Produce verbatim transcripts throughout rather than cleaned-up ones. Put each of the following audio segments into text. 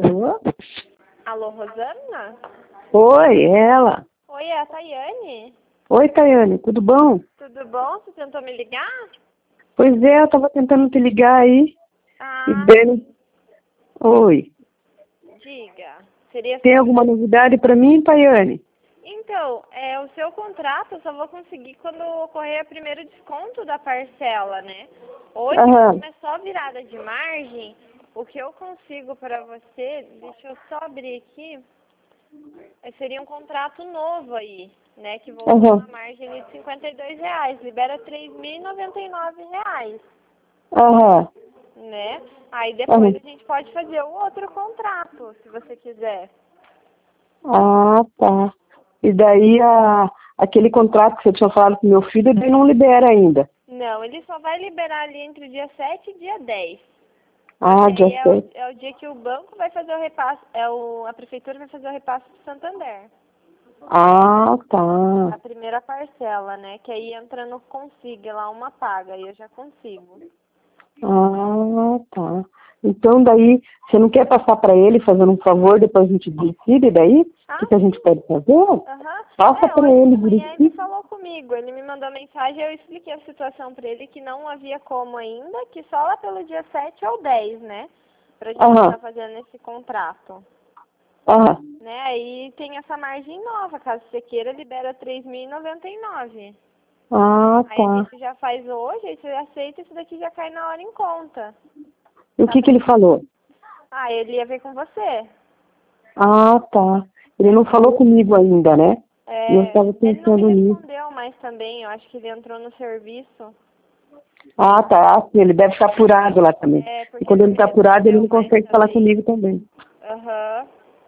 Alô? Alô, Rosana? Oi, ela. Oi, é a Tayane. Oi, Tayane, tudo bom? Tudo bom? Você tentou me ligar? Pois é, eu tava tentando te ligar aí. Ah, E bem... Oi. diga. Seria Tem sobre... alguma novidade pra mim, Tayane? Então, é, o seu contrato eu só vou conseguir quando ocorrer o primeiro desconto da parcela, né? Hoje, Aham. como é só virada de margem, o que eu consigo para você, deixa eu só abrir aqui, é, seria um contrato novo aí, né? Que voltou Aham. na margem de cinquenta e dois reais, libera três mil e noventa e nove reais. Aham. Né? Aí depois Aham. a gente pode fazer o outro contrato, se você quiser. Ah, tá. E daí a... aquele contrato que você tinha falado com meu filho, ele não libera ainda. Não, ele só vai liberar ali entre o dia sete e dia dez. Ah, Porque já aí é sei. o, é o dia que o banco vai fazer o repasse, é o, a prefeitura vai fazer o repasse do Santander. Ah, A tá. primeira parcela, né? Que aí entra no consiga lá uma paga, aí eu já consigo. Ah, tá. Então daí, você não quer passar pra ele fazendo um favor, depois a gente decide daí? O que, Ah, que a gente sim. pode fazer? Aham. Passa É, pra hoje ele de manhã ele direitinho. falou comigo, ele me mandou mensagem, eu expliquei a situação pra ele, que não havia como ainda, que só lá pelo dia sete ou dez, né? Pra gente Aham, estar fazendo esse contrato. aham. Né? Aí tem essa margem nova, caso você queira, libera três mil e noventa e nove. Ah, Aí a tá. gente já faz hoje, aí você aceita, isso daqui já cai na hora em conta. E o Tá que que bem? ele falou? Ah, ele ia ver com você. Ah, tá. Ele Né? não falou comigo ainda, né? E eu É, estava ele não me pensando nisso. respondeu mais também, eu acho que ele entrou no serviço. Ah, tá. Ah, sim, ele deve estar apurado lá também. É, E porque quando não ele me está apurado, ele respondeu não mais consegue falar também. comigo também. Aham.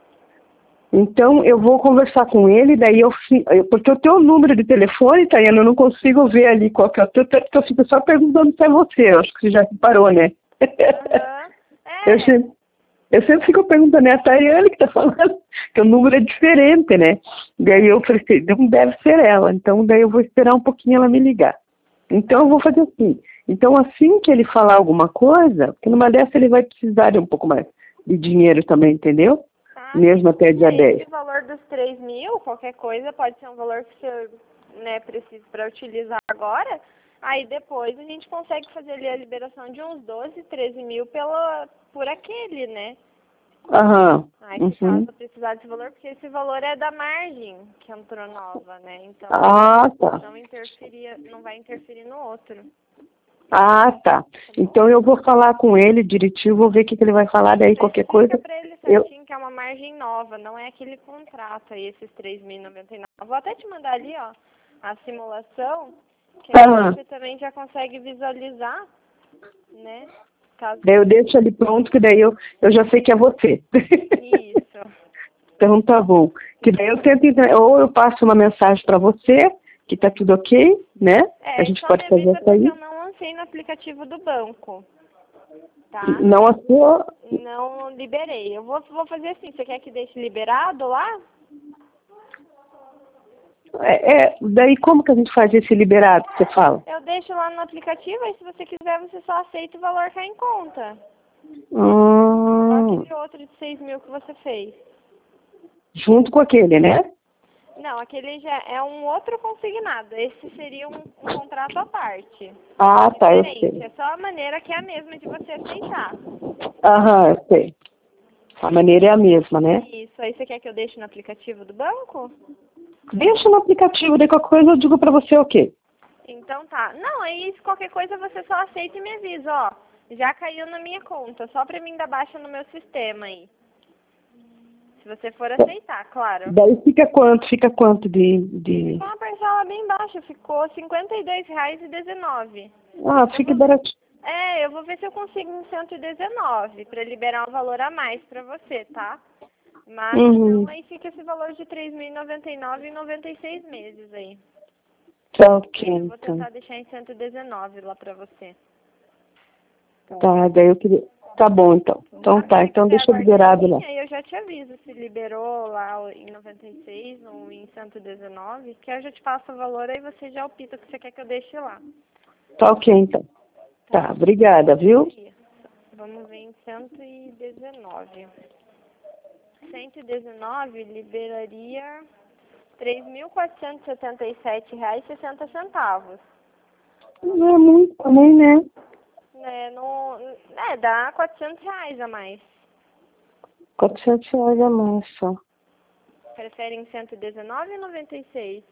Então, eu vou conversar com ele, daí eu... fi- eu- Porque eu tenho o número de telefone, Tayana, eu não consigo ver ali qual que é o teu, tanto que eu fico só perguntando se é você. Eu acho que você já reparou, né? Aham. Eu É. sempre, eu sempre fico perguntando, é a Tayane que tá falando, que o número é diferente, né? Daí eu falei, assim, não deve ser ela, então daí eu vou esperar um pouquinho ela me ligar. Então eu vou fazer assim. Então assim que ele falar alguma coisa, porque numa dessa ele vai precisar de um pouco mais de dinheiro também, entendeu? Ah, sim. Mesmo até dia É, dez. esse valor dos três mil, qualquer coisa, pode ser um valor que você, né, precisa para utilizar agora. Aí depois a gente consegue fazer ali a liberação de uns doze, treze mil pela, por aquele, né? Aham. Aí se Uhum. caso precisar desse valor, porque esse valor é da margem que entrou nova, né? Então Ah, tá. não interferia, não vai interferir no outro. Ah, tá. Tá bom? Então eu vou falar com ele direitinho, vou ver o que, que ele vai falar, daí Isso, qualquer explica coisa. pra ele Eu. certinho que é uma margem nova, não é aquele contrato aí, esses três mil e noventa e nove. Vou até te mandar ali, ó, a simulação, que aí Aham. você também já consegue visualizar, né? Caso Daí eu deixo ali pronto, que daí eu, eu já sei que é você. isso. Então tá bom. Que daí eu tento, entender- ou eu passo uma mensagem para você, que tá tudo ok, né? A É, gente só me pode fazer avisa isso porque aí. eu não lancei no aplicativo do banco, tá? Não a sua. Não liberei. Eu vou, vou fazer assim, você quer que deixe liberado lá? É, é, daí como que a gente faz esse liberado que você fala? Eu deixo lá no aplicativo, aí se você quiser, você só aceita e o valor cai em conta. Igual Hum, aquele outro de seis mil que você fez. junto com aquele, né? Não, aquele já é um outro consignado. Esse seria um, um contrato à parte. Ah, tá, eu Diferente. sei. É só a maneira que é a mesma de você aceitar. Aham, eu sei. A maneira é a mesma, né? Isso. Aí você quer que eu deixe no aplicativo do banco? Deixa no aplicativo, daí qualquer coisa eu digo pra você o quê? Então tá. Não, aí se qualquer coisa você só aceita e me avisa, ó. Já caiu na minha conta. Só pra mim dar baixa no meu sistema aí. Se você for aceitar, claro. Daí fica quanto? Fica quanto de. de... Ficou uma parcela bem baixa. Ficou cinquenta e dois reais e dezenove. Ah, Eu fica vou ver. baratinho. É, eu vou ver se eu consigo em cento e dezenove para liberar um valor a mais para você, tá? Mas Uhum. então aí fica esse valor de três mil e noventa e nove e noventa e seis meses aí. Tá ok, Mas eu vou então. tentar deixar em cento e dezenove lá para você. Tá, daí eu queria. Tá bom, então. Então Tá? Se tá, você então quiser deixa aguardar em liberado lá. linha, aí eu já te aviso se liberou lá em noventa e seis ou em cento e dezenove, que aí eu já te passo o valor, aí você já opta o que você quer que eu deixe lá. Tá ok, então. Tá? Tá, obrigada, viu? Isso. Vamos ver em cento e dezenove. cento e dezenove liberaria três mil quatrocentos e setenta e sete reais e sessenta centavos. Não é muito também, né? É, no, é, dá quatrocentos reais a mais. quatrocentos reais a mais só. Preferem cento e dezenove ou noventa e seis?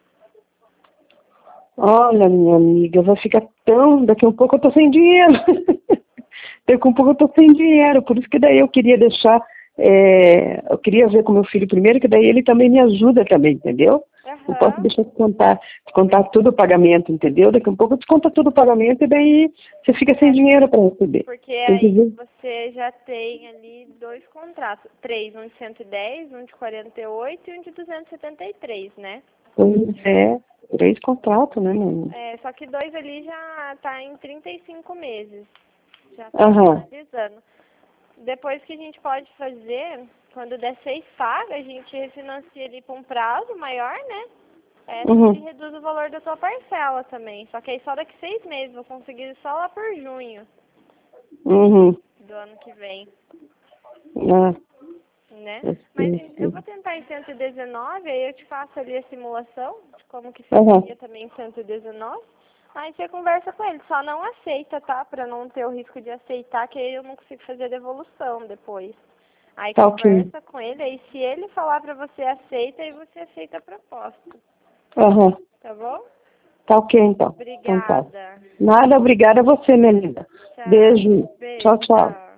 Olha, minha amiga, vai ficar tão... Daqui a um pouco eu tô sem dinheiro. Daqui a um pouco eu tô sem dinheiro. Por isso que daí eu queria deixar... É, eu queria ver com meu filho primeiro, que daí ele também me ajuda também, entendeu? Uhum. Não posso deixar de contar, de contar tudo o pagamento, entendeu? Daqui a um pouco desconta tudo o pagamento e daí você fica sem dinheiro para receber. Porque aí você já tem ali dois contratos. Três, um de cento e dez, um de quarenta e oito e um de duzentos e setenta e três, né? Pois é, três contratos, né, mãe? É, só que dois ali já tá em trinta e cinco meses. Já tá Aham. finalizando. Depois que a gente pode fazer, quando der seis pagas, a gente refinancia ali para um prazo maior, né? É, Uhum. e reduz o valor da tua parcela também. Só que aí só daqui seis meses, vou conseguir só lá por junho Uhum. do ano que vem, Ah, né? eu Mas sei, eu sei. vou tentar em cento e dezenove, aí eu te faço ali a simulação de como que Aham. ficaria também em cento e dezenove. Aí você conversa com ele, só não aceita, tá? Pra não ter o risco de aceitar, que aí eu não consigo fazer devolução depois. Aí Tá ok. conversa com ele, aí se ele falar pra você aceita, aí você aceita a proposta, Aham. tá bom? Tá ok, então. Então tá. Obrigada. Nada, obrigada a você, minha linda. Tchau. Beijo. Beijo, Tchau, tchau. tchau.